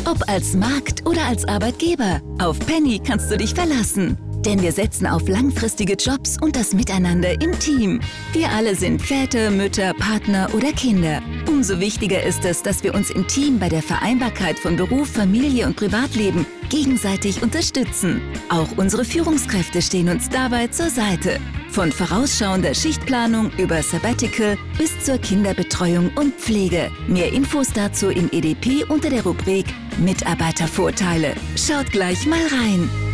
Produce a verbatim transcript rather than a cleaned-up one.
Ob als Markt oder als Arbeitgeber, auf Penny kannst du dich verlassen. Denn wir setzen auf langfristige Jobs und das Miteinander im Team. Wir alle sind Väter, Mütter, Partner oder Kinder. Umso wichtiger ist es, dass wir uns im Team bei der Vereinbarkeit von Beruf, Familie und Privatleben gegenseitig unterstützen. Auch unsere Führungskräfte stehen uns dabei zur Seite. Von vorausschauender Schichtplanung über Sabbatical bis zur Kinderbetreuung und Pflege. Mehr Infos dazu im E D P unter der Rubrik Mitarbeitervorteile. Schaut gleich mal rein.